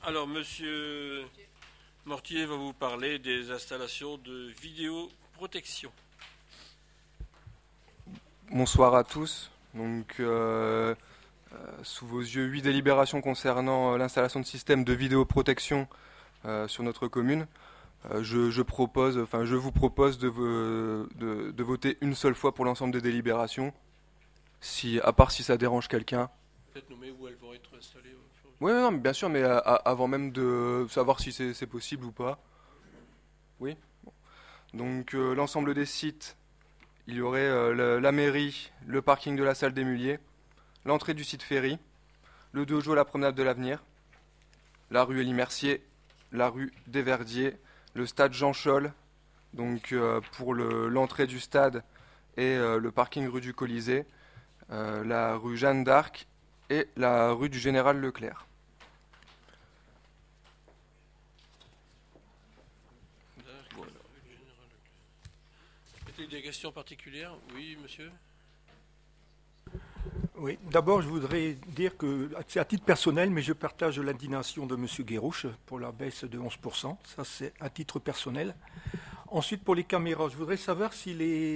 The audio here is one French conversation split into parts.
Alors, Monsieur Mortier va vous parler des installations de vidéoprotection. Bonsoir à tous. Sous vos yeux, 8 délibérations concernant l'installation de systèmes de vidéoprotection sur notre commune. Je vous propose de voter une seule fois pour l'ensemble des délibérations, à part si ça dérange quelqu'un. Peut-être nommer où elles vont être installées. Oui, non, mais bien sûr, mais avant même de savoir si c'est possible ou pas. Oui. L'ensemble des sites, il y aurait la mairie, le parking de la salle des Muliers, l'entrée du site Ferry, le dojo La Promenade de l'Avenir, la rue Élie Mercier, la rue des Verdiers, le stade Jean Scholl, pour l'entrée du stade et le parking rue du Colisée, la rue Jeanne d'Arc et la rue du Général Leclerc. Voilà. Est-il des questions particulières? Oui, monsieur. Oui, d'abord, je voudrais dire que c'est à titre personnel, mais je partage l'indignation de M. Guérouche pour la baisse de 11%. Ça, c'est à titre personnel. Ensuite, pour les caméras, je voudrais savoir si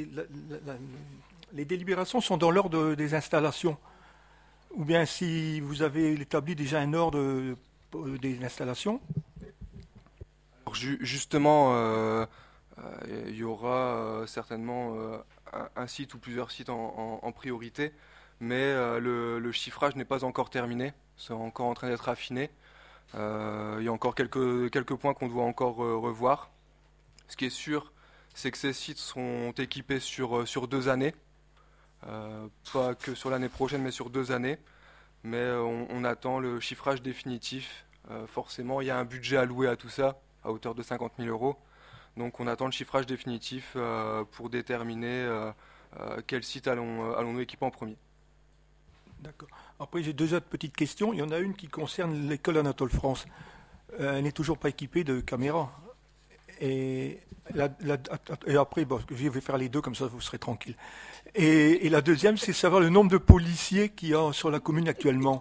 les délibérations sont dans l'ordre des installations, ou bien si vous avez établi déjà un ordre des installations. Alors, justement, il y aura certainement un site ou plusieurs sites en priorité, mais le chiffrage n'est pas encore terminé, c'est encore en train d'être affiné. Il y a encore quelques points qu'on doit encore revoir. Ce qui est sûr, c'est que ces sites seront équipés sur 2 années, pas que sur l'année prochaine, mais sur 2 années. Mais on attend le chiffrage définitif. Forcément, il y a un budget alloué à tout ça, à hauteur de 50 000 euros. Donc on attend le chiffrage définitif pour déterminer quel site allons-nous équiper en premier. D'accord. Après, j'ai deux autres petites questions. Il y en a une qui concerne l'école Anatole France. Elle n'est toujours pas équipée de caméras. Et, et après, bon, je vais faire les deux, comme ça vous serez tranquille. Et la deuxième, c'est savoir le nombre de policiers qu'il y a sur la commune actuellement.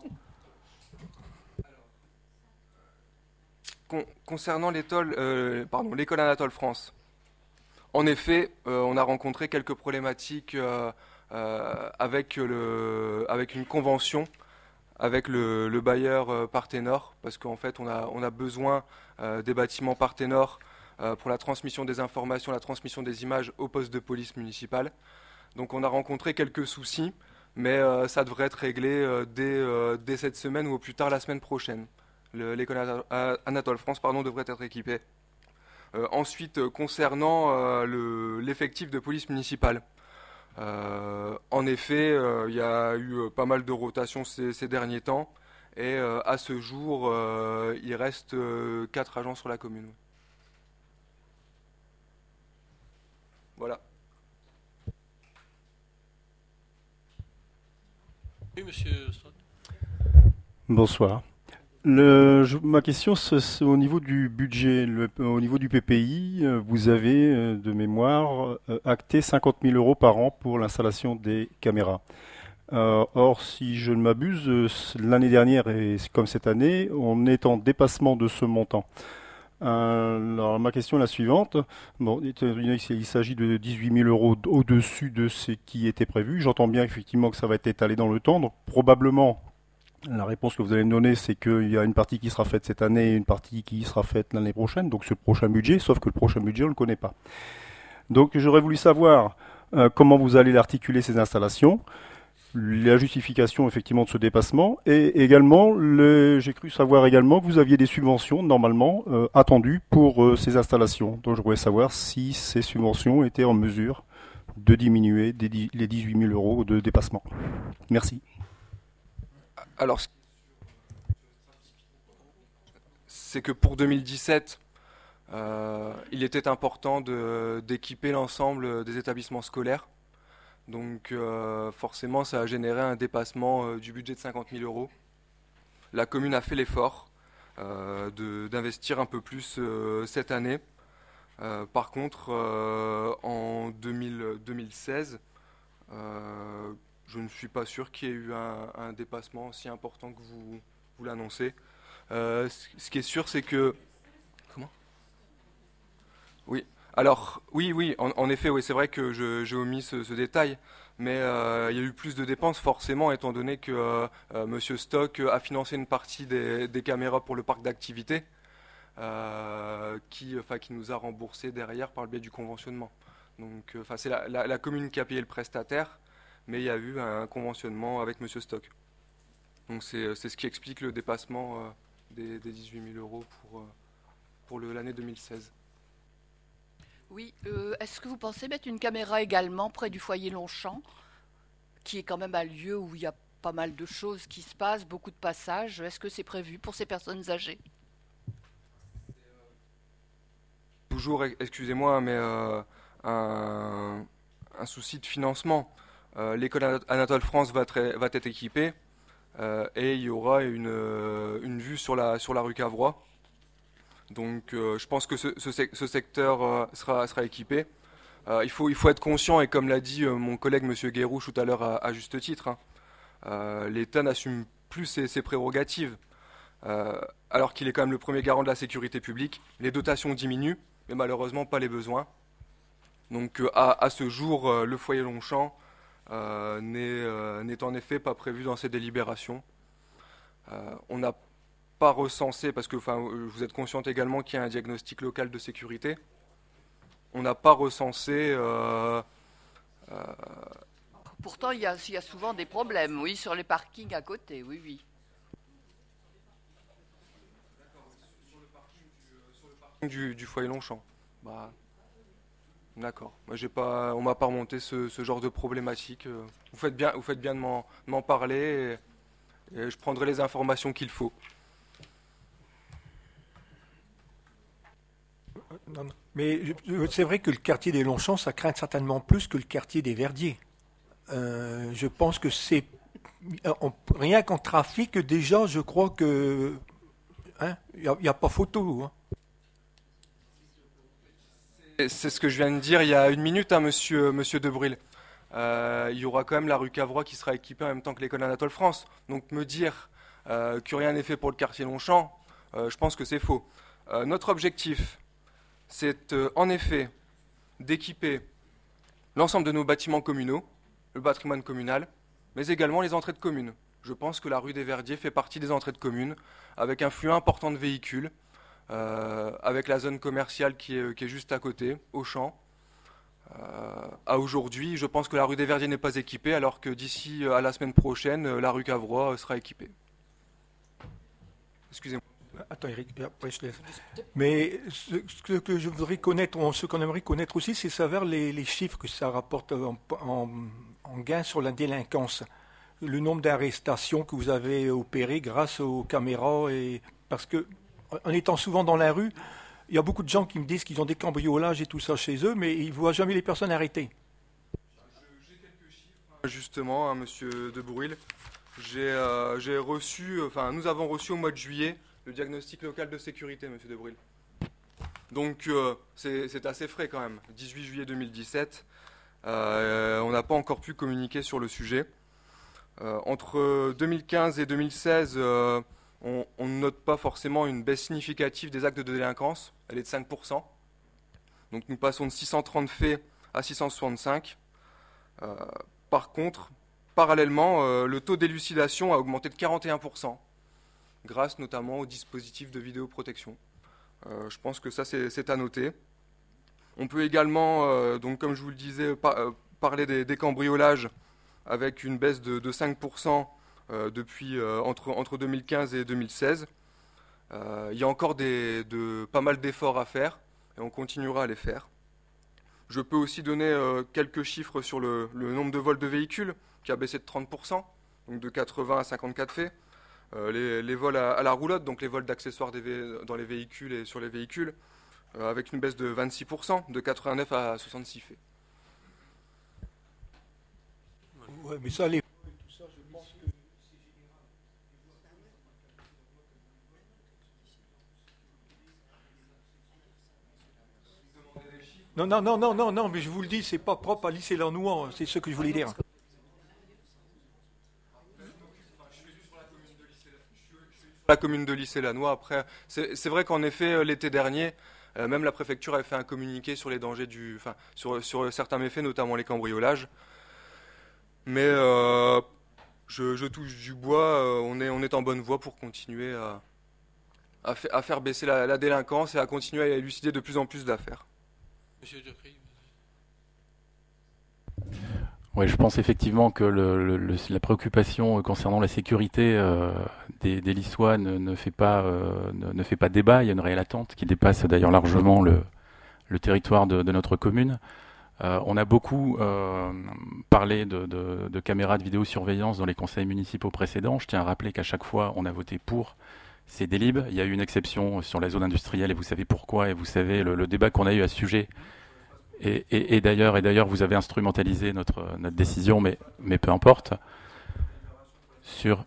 Concernant l'école Anatole France, en effet, on a rencontré quelques problématiques avec une convention avec le bailleur Partenor, parce qu'en fait, on a besoin des bâtiments Partenor pour la transmission des informations, la transmission des images au poste de police municipale. Donc on a rencontré quelques soucis, mais ça devrait être réglé dès cette semaine ou au plus tard la semaine prochaine. L'école Anatole France devrait être équipée. Ensuite, concernant l'effectif de police municipale, en effet, il y a eu pas mal de rotations ces derniers temps, et à ce jour, il reste 4 agents sur la commune. Voilà. Oui, monsieur Strott. Bonsoir. Ma question, c'est au niveau du budget, au niveau du PPI, vous avez, de mémoire, acté 50 000 euros par an pour l'installation des caméras. Or, si je ne m'abuse, l'année dernière et comme cette année, on est en dépassement de ce montant. Alors, ma question est la suivante. Bon, il s'agit de 18 000 euros au-dessus de ce qui était prévu. J'entends bien effectivement que ça va être étalé dans le temps, donc probablement. La réponse que vous allez me donner, c'est qu'il y a une partie qui sera faite cette année et une partie qui sera faite l'année prochaine, donc ce prochain budget, sauf que le prochain budget, on ne le connaît pas. Donc j'aurais voulu savoir comment vous allez l'articuler ces installations, la justification effectivement de ce dépassement, et également, j'ai cru savoir également que vous aviez des subventions normalement attendues pour ces installations. Donc je voulais savoir si ces subventions étaient en mesure de diminuer les 18 000 euros de dépassement. Merci. Alors, c'est que pour 2017, il était important d'équiper l'ensemble des établissements scolaires. Donc forcément, ça a généré un dépassement du budget de 50 000 euros. La commune a fait l'effort d'investir un peu plus cette année. Par contre, en 2016, je ne suis pas sûr qu'il y ait eu un dépassement aussi important que vous l'annoncez. Ce qui est sûr, c'est que... Comment? Oui. Alors, oui, en effet, oui, c'est vrai que j'ai omis ce détail, mais il y a eu plus de dépenses forcément, étant donné que Monsieur Stock a financé une partie des caméras pour le parc d'activité, qui nous a remboursé derrière par le biais du conventionnement. Donc, c'est la commune qui a payé le prestataire, mais il y a eu un conventionnement avec Monsieur Stock. Donc, c'est ce qui explique le dépassement des 18 000 euros pour l'année 2016. Oui, est-ce que vous pensez mettre une caméra également près du foyer Longchamp, qui est quand même un lieu où il y a pas mal de choses qui se passent, beaucoup de passages? Est-ce que c'est prévu pour ces personnes âgées? Toujours, excusez-moi, mais un souci de financement. L'école Anatole France va être équipée et il y aura une vue sur la rue Cavrois. Donc je pense que ce secteur sera équipé. Il faut être conscient, et comme l'a dit mon collègue Monsieur Guérouche tout à l'heure à juste titre, l'État n'assume plus ses prérogatives, alors qu'il est quand même le premier garant de la sécurité publique. Les dotations diminuent, mais malheureusement pas les besoins. Donc à ce jour, le foyer Longchamp n'est en effet pas prévu dans ces délibérations. On n'a pas recensé, parce que vous êtes consciente également qu'il y a un diagnostic local de sécurité. On n'a pas recensé... Pourtant, il y a souvent des problèmes, oui, sur les parkings à côté, oui, oui. Sur le parking du foyer Longchamp. D'accord. Moi, on m'a pas remonté ce genre de problématique. Vous faites bien de m'en parler, et je prendrai les informations qu'il faut. Non. Mais c'est vrai que le quartier des Longchamps, ça craint certainement plus que le quartier des Verdiers. Je pense que c'est... rien qu'en trafic, déjà, je crois que... il n'y a pas photo. C'est ce que je viens de dire il y a une minute, monsieur Debril. Il y aura quand même la rue Cavrois qui sera équipée en même temps que l'école Anatole France. Donc me dire que rien n'est fait pour le quartier Longchamp, je pense que c'est faux. Notre objectif, c'est en effet d'équiper l'ensemble de nos bâtiments communaux, le patrimoine communal, mais également les entrées de communes. Je pense que la rue des Verdiers fait partie des entrées de communes, avec un flux important de véhicules, avec la zone commerciale qui est juste à côté, Auchan. À aujourd'hui, je pense que la rue des Verdiers n'est pas équipée, alors que d'ici à la semaine prochaine, la rue Cavrois sera équipée. Excusez-moi. Attends, Eric, après je te laisse. Mais ce que je voudrais connaître, ce qu'on aimerait connaître aussi, c'est savoir les chiffres que ça rapporte en gain sur la délinquance. Le nombre d'arrestations que vous avez opérées grâce aux caméras. Parce que, en étant souvent dans la rue, il y a beaucoup de gens qui me disent qu'ils ont des cambriolages et tout ça chez eux, mais ils ne voient jamais les personnes arrêtées. J'ai quelques chiffres, justement, monsieur De Bruyl. J'ai reçu, nous avons reçu au mois de juillet le diagnostic local de sécurité, monsieur De Bruyl. Donc c'est assez frais quand même. 18 juillet 2017, on n'a pas encore pu communiquer sur le sujet. Entre 2015 et 2016, on ne note pas forcément une baisse significative des actes de délinquance. Elle est de 5%. Donc nous passons de 630 faits à 665. Par contre, parallèlement, le taux d'élucidation a augmenté de 41%, grâce notamment au dispositif de vidéoprotection. Je pense que ça, c'est à noter. On peut également, donc, comme je vous le disais, parler des cambriolages, avec une baisse de 5% depuis entre 2015 et 2016. Il y a encore pas mal d'efforts à faire, et on continuera à les faire. Je peux aussi donner quelques chiffres sur le nombre de vols de véhicules, qui a baissé de 30%, donc de 80 à 54 faits. Les vols à la roulotte, donc les vols d'accessoires dans les véhicules et sur les véhicules, avec une baisse de 26%, de 89 à 66 faits. Ouais, mais ça, tout ça, je pense que c'est général. Non, mais je vous le dis, c'est pas propre à Lycée-Lernouan, c'est ce que je voulais dire. la commune de Lys-et-Lannoy. Après, c'est vrai qu'en effet, l'été dernier, même la préfecture avait fait un communiqué sur les dangers sur certains méfaits, notamment les cambriolages. Mais je touche du bois, on est en bonne voie pour continuer à faire baisser la délinquance et à continuer à élucider de plus en plus d'affaires. Monsieur Ducry. Oui, je pense effectivement que la préoccupation concernant la sécurité des Lyssois ne fait pas débat. Il y a une réelle attente qui dépasse d'ailleurs largement le territoire de notre commune. On a beaucoup parlé de caméras de vidéosurveillance dans les conseils municipaux précédents. Je tiens à rappeler qu'à chaque fois, on a voté pour ces délibes. Il y a eu une exception sur la zone industrielle et vous savez pourquoi. Et vous savez le débat qu'on a eu à ce sujet. Et d'ailleurs, vous avez instrumentalisé notre décision, mais peu importe. Sur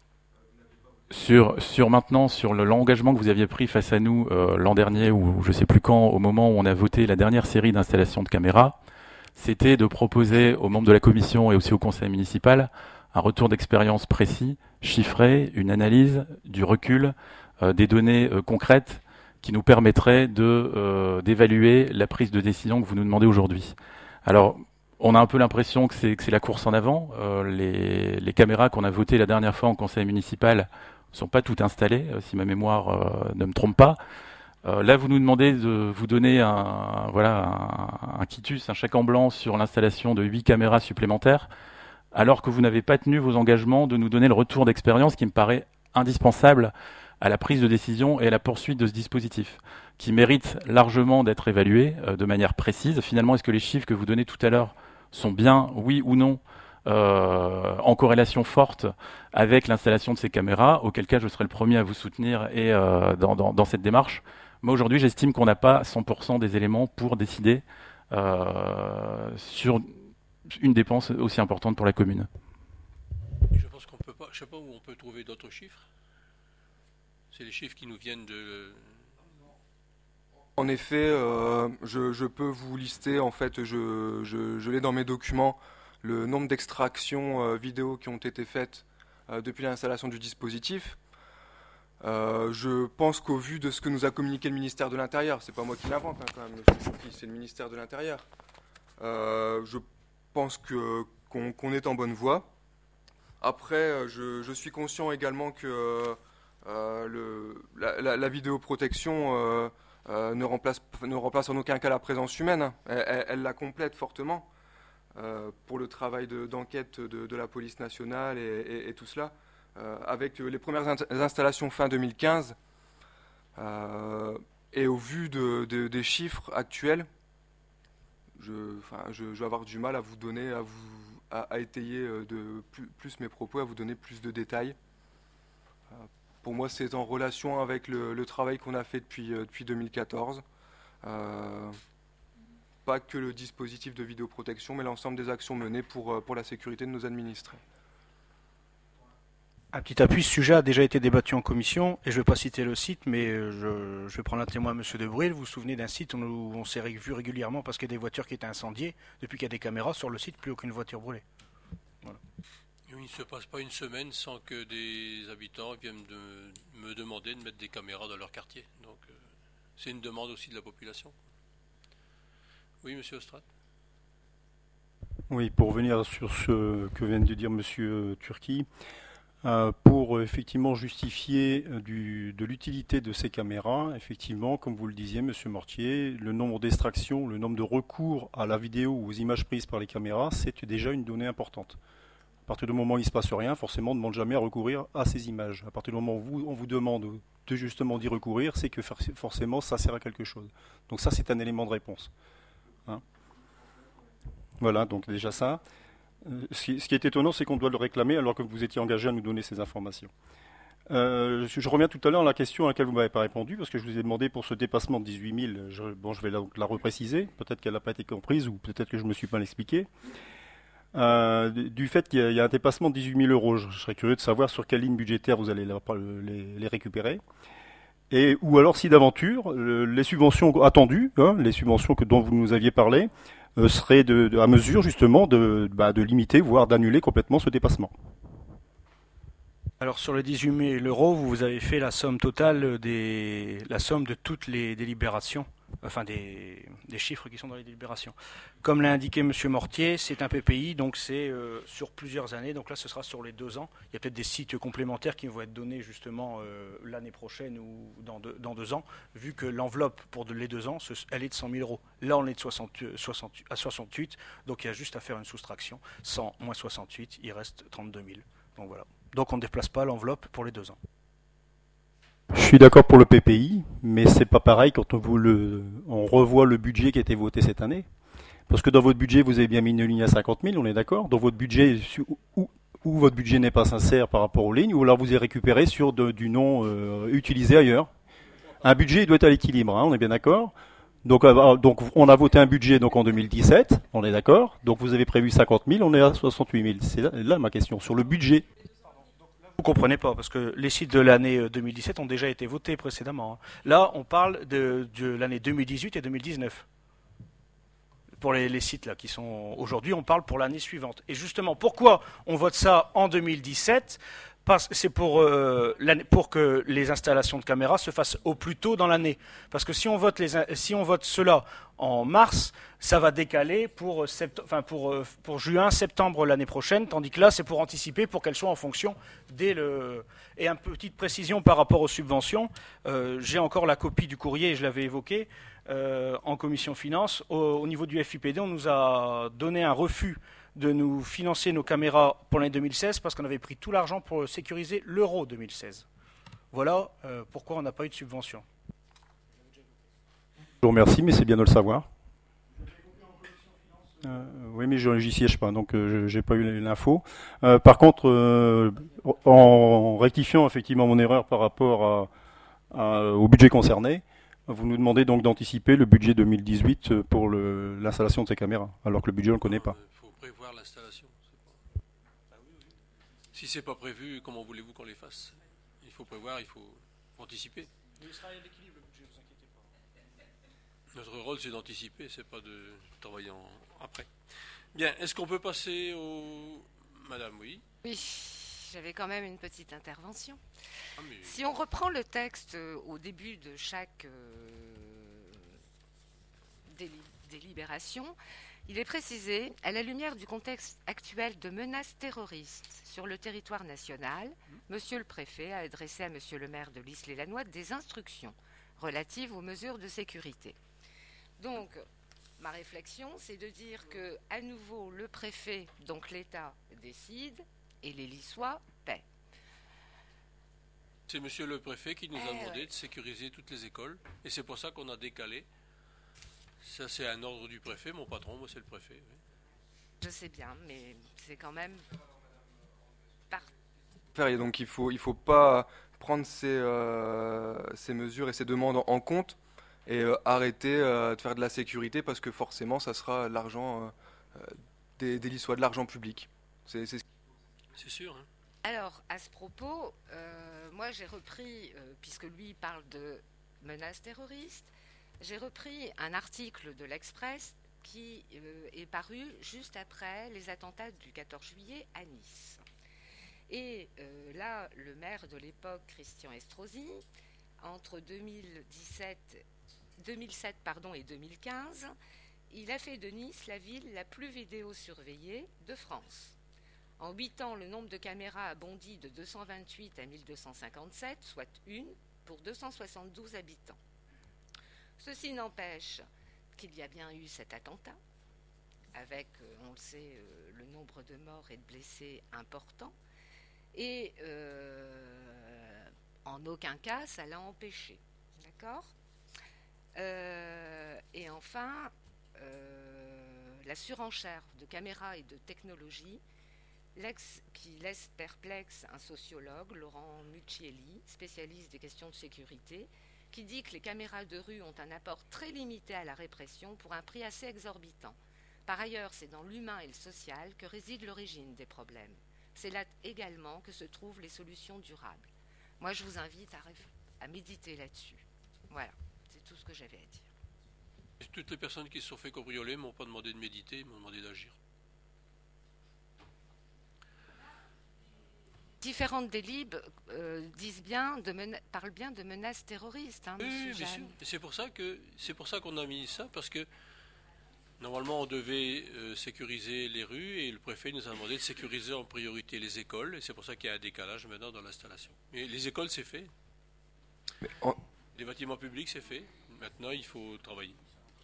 l'engagement que vous aviez pris face à nous l'an dernier, ou je ne sais plus quand, au moment où on a voté la dernière série d'installations de caméras, c'était de proposer aux membres de la commission et aussi au conseil municipal un retour d'expérience précis, chiffré, une analyse du recul, des données concrètes qui nous permettrait d'évaluer la prise de décision que vous nous demandez aujourd'hui. Alors, on a un peu l'impression que c'est la course en avant. Les caméras qu'on a votées la dernière fois en conseil municipal ne sont pas toutes installées, si ma mémoire ne me trompe pas. Là, vous nous demandez de vous donner un quitus, un chèque en blanc sur l'installation de 8 caméras supplémentaires, alors que vous n'avez pas tenu vos engagements de nous donner le retour d'expérience qui me paraît indispensable à la prise de décision et à la poursuite de ce dispositif, qui mérite largement d'être évalué de manière précise. Finalement, est-ce que les chiffres que vous donnez tout à l'heure sont bien, oui ou non, en corrélation forte avec l'installation de ces caméras, auquel cas je serai le premier à vous soutenir et dans cette démarche. Moi, aujourd'hui, j'estime qu'on n'a pas 100% des éléments pour décider sur une dépense aussi importante pour la commune. Je pense qu'on peut pas, je ne sais pas où on peut trouver d'autres chiffres. C'est les chiffres qui nous viennent de... En effet, je peux vous lister, en fait, je l'ai dans mes documents, le nombre d'extractions vidéo qui ont été faites depuis l'installation du dispositif. Je pense qu'au vu de ce que nous a communiqué le ministère de l'Intérieur, c'est pas moi qui l'invente quand même, c'est le ministère de l'Intérieur, je pense qu'on est en bonne voie. Après, je suis conscient également que la vidéoprotection ne remplace en aucun cas la présence humaine. Elle la complète fortement pour le travail d'enquête de la police nationale et tout cela. Avec les premières installations fin 2015 et au vu des chiffres actuels, je vais avoir du mal à vous donner, à étayer plus mes propos, à vous donner plus de détails. Pour moi, c'est en relation avec le travail qu'on a fait depuis 2014. Pas que le dispositif de vidéoprotection, mais l'ensemble des actions menées pour la sécurité de nos administrés. Un petit appui, ce sujet a déjà été débattu en commission, et je ne vais pas citer le site, mais je vais prendre un témoin, M. Debril. Vous vous souvenez d'un site où on s'est vu régulièrement parce qu'il y a des voitures qui étaient incendiées. Depuis qu'il y a des caméras sur le site, plus aucune voiture brûlée. Voilà. Il ne se passe pas une semaine sans que des habitants viennent me demander de mettre des caméras dans leur quartier. Donc c'est une demande aussi de la population. Oui, M. Ostrat. Oui, pour revenir sur ce que vient de dire M. Turki, pour effectivement justifier de l'utilité de ces caméras, effectivement, comme vous le disiez, M. Mortier, le nombre d'extractions, le nombre de recours à la vidéo ou aux images prises par les caméras, c'est déjà une donnée importante. À partir du moment où il ne se passe rien, forcément, on ne demande jamais à recourir à ces images. À partir du moment où on vous demande de justement d'y recourir, c'est que forcément, ça sert à quelque chose. Donc ça, c'est un élément de réponse. Hein ? Voilà, donc déjà ça. Ce qui est étonnant, c'est qu'on doit le réclamer alors que vous étiez engagé à nous donner ces informations. Je reviens tout à l'heure à la question à laquelle vous ne m'avez pas répondu, parce que je vous ai demandé pour ce dépassement de 18 000, je vais la repréciser, peut-être qu'elle n'a pas été comprise, ou peut-être que je me suis mal expliqué. Du fait qu'il y a un dépassement de 18 000 euros, je serais curieux de savoir sur quelle ligne budgétaire vous allez les récupérer. Ou alors si d'aventure, les subventions attendues, les subventions dont vous nous aviez parlé, serait à mesure justement de limiter, voire d'annuler complètement ce dépassement. Alors sur les 18 000 euros, vous avez fait la somme totale la somme de toutes les délibérations, enfin des chiffres qui sont dans les délibérations. Comme l'a indiqué Monsieur Mortier, c'est un PPI, donc c'est sur plusieurs années. Donc là, ce sera sur les 2 ans. Il y a peut-être des sites complémentaires qui vont être donnés justement l'année prochaine ou dans 2 ans, vu que l'enveloppe pour les 2 ans, elle est de 100 000 euros. Là, on est de à 68, donc il y a juste à faire une soustraction. 100 moins 68, il reste 32 000. Donc voilà. Donc on ne déplace pas l'enveloppe pour les 2 ans. Je suis d'accord pour le PPI, mais c'est pas pareil quand on revoit le budget qui a été voté cette année. Parce que dans votre budget, vous avez bien mis une ligne à 50 000, on est d'accord. Dans votre budget, où votre budget n'est pas sincère par rapport aux lignes, ou alors vous avez récupéré sur du non utilisé ailleurs. Un budget doit être à l'équilibre, hein, on est bien d'accord. Donc on a voté un budget donc en 2017, on est d'accord. Donc vous avez prévu 50 000, on est à 68 000. C'est là ma question, sur le budget. Vous comprenez pas, parce que les sites de l'année 2017 ont déjà été votés précédemment. Là, on parle de l'année 2018 et 2019. Pour les sites là qui sont aujourd'hui, on parle pour l'année suivante. Et justement, pourquoi on vote ça en 2017 ? C'est pour que les installations de caméras se fassent au plus tôt dans l'année. Parce que si on vote cela en mars, ça va décaler pour juin, septembre l'année prochaine, tandis que là, c'est pour anticiper, pour qu'elles soient en fonction dès le... Et une petite précision par rapport aux subventions, j'ai encore la copie du courrier, je l'avais évoqué, en commission finance. Au niveau du FIPD, on nous a donné un refus de nous financer nos caméras pour l'année 2016 parce qu'on avait pris tout l'argent pour sécuriser l'Euro 2016. Voilà pourquoi on n'a pas eu de subvention. Je vous remercie, mais c'est bien de le savoir. Oui, mais j'y siège pas, donc j'ai pas eu l'info. Par contre, en rectifiant effectivement mon erreur par rapport au budget concerné, vous nous demandez donc d'anticiper le budget 2018 pour l'installation de ces caméras, alors que le budget on ne le connaît pas. Il faut prévoir l'installation. Si c'est pas prévu, comment voulez-vous qu'on les fasse? Il faut prévoir, il faut anticiper. Mais il sera à l'équilibre le budget, ne vous inquiétez pas. Notre rôle, c'est d'anticiper, c'est pas de travailler après. Bien, est-ce qu'on peut passer au... Madame, oui. Oui, j'avais quand même une petite intervention. Ah, mais... Si on reprend le texte au début de chaque délibération, il est précisé, à la lumière du contexte actuel de menaces terroristes sur le territoire national, Monsieur le Préfet a adressé à Monsieur le maire de l'Isle-et-Lannoy des instructions relatives aux mesures de sécurité. Donc, ma réflexion, c'est de dire que, à nouveau, le préfet, donc l'État, décide et les Lissois paient. C'est Monsieur le Préfet qui nous a demandé de sécuriser toutes les écoles, et c'est pour ça qu'on a décalé. Ça, c'est un ordre du préfet. Mon patron, moi, c'est le préfet. Oui. Je sais bien, mais c'est quand même... Et donc, il faut pas prendre ces mesures et ces demandes en compte et arrêter de faire de la sécurité parce que forcément, ça sera l'argent des Lissois, de l'argent public. C'est sûr. Hein. Alors, à ce propos, moi, j'ai repris, puisque lui parle de menaces terroristes, j'ai repris un article de l'Express qui est paru juste après les attentats du 14 juillet à Nice. Et là, le maire de l'époque, Christian Estrosi, entre 2007 et 2015, il a fait de Nice la ville la plus vidéosurveillée de France. En 8 ans, le nombre de caméras a bondi de 228 à 1257, soit une pour 272 habitants. Ceci n'empêche qu'il y a bien eu cet attentat, avec, on le sait, le nombre de morts et de blessés important, et en aucun cas ça l'a empêché. D'accord ? Et enfin, la surenchère de caméras et de technologies qui laisse perplexe un sociologue, Laurent Muccielli, spécialiste des questions de sécurité, qui dit que les caméras de rue ont un apport très limité à la répression pour un prix assez exorbitant. Par ailleurs, c'est dans l'humain et le social que réside l'origine des problèmes. C'est là également que se trouvent les solutions durables. Moi, je vous invite à méditer là-dessus. Voilà, c'est tout ce que j'avais à dire. Et toutes les personnes qui se sont fait cambrioler ne m'ont pas demandé de méditer, ils m'ont demandé d'agir. différentes délibes parlent bien de menaces terroristes, hein, Oui, monsieur bien sûr. Jeanne. Et c'est pour ça qu'on a mis ça, parce que normalement on devait sécuriser les rues et le préfet nous a demandé de sécuriser en priorité les écoles, et c'est pour ça qu'il y a un décalage maintenant dans l'installation. Mais les écoles, c'est fait. Les bâtiments publics, c'est fait. Maintenant, il faut travailler.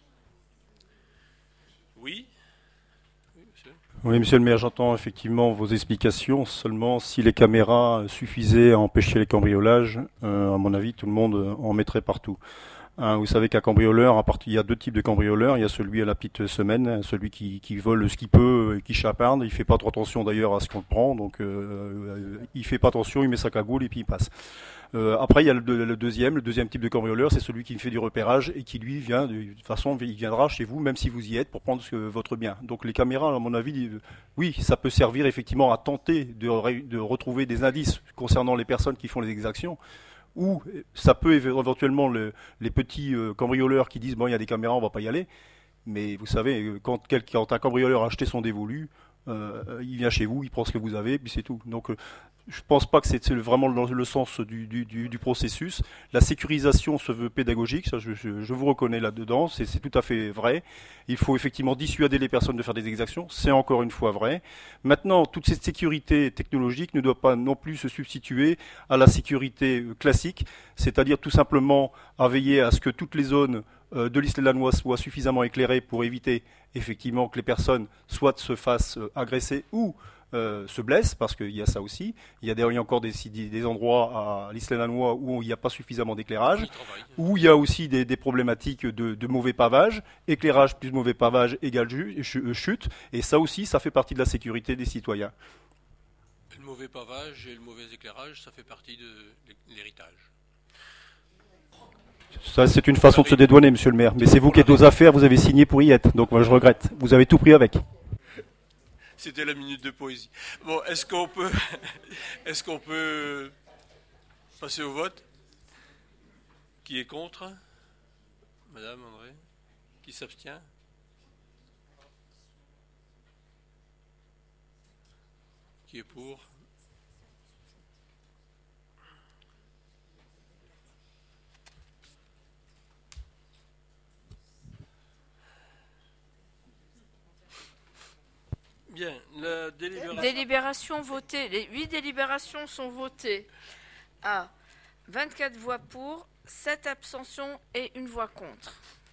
Oui. Oui, monsieur. Oui, monsieur le maire, j'entends effectivement vos explications. Seulement, si les caméras suffisaient à empêcher les cambriolages, à mon avis, tout le monde en mettrait partout. Vous savez qu'un cambrioleur, il y a deux types de cambrioleurs. Il y a celui à la petite semaine, celui qui vole ce qu'il peut et qui chaparde. Il fait pas trop attention d'ailleurs à ce qu'on le prend, donc il fait pas attention, il met sa cagoule et puis il passe. Après, il y a le deuxième type de cambrioleur, c'est celui qui fait du repérage et qui lui vient, de toute façon, il viendra chez vous, même si vous y êtes, pour prendre votre bien. Donc les caméras, à mon avis, oui, ça peut servir effectivement à tenter de retrouver des indices concernant les personnes qui font les exactions. Ou ça peut éventuellement les petits cambrioleurs qui disent bon, il y a des caméras, on va pas y aller. Mais vous savez, quand un cambrioleur a acheté son dévolu, il vient chez vous, il prend ce que vous avez, puis c'est tout. Donc je pense pas que c'est vraiment le sens du processus. La sécurisation se veut pédagogique, ça je vous reconnais là-dedans, c'est tout à fait vrai. Il faut effectivement dissuader les personnes de faire des exactions, c'est encore une fois vrai. Maintenant, toute cette sécurité technologique ne doit pas non plus se substituer à la sécurité classique, c'est-à-dire tout simplement à veiller à ce que toutes les zones de l'Isle Lannoy soient suffisamment éclairées pour éviter effectivement que les personnes soit se fassent agresser ou se blessent, parce qu'il y a ça aussi. Il y a encore des endroits à l'Isle Lannoy où il n'y a pas suffisamment d'éclairage, où il y a aussi des problématiques de mauvais pavage. Éclairage plus mauvais pavage égale chute, et ça aussi, ça fait partie de la sécurité des citoyens. Le mauvais pavage et le mauvais éclairage, ça fait partie de l'héritage. Ça, c'est une façon de se dédouaner, monsieur le maire. Mais c'est vous qui êtes aux affaires, vous avez signé pour y être. Donc moi, je regrette. Vous avez tout pris avec. C'était la minute de poésie. Bon, est-ce qu'on peut passer au vote? Qui est contre? Madame André? Qui s'abstient? Qui est pour? Bien, la délibération votée. Les 8 délibérations sont votées à 24 voix pour, 7 abstentions et 1 voix contre.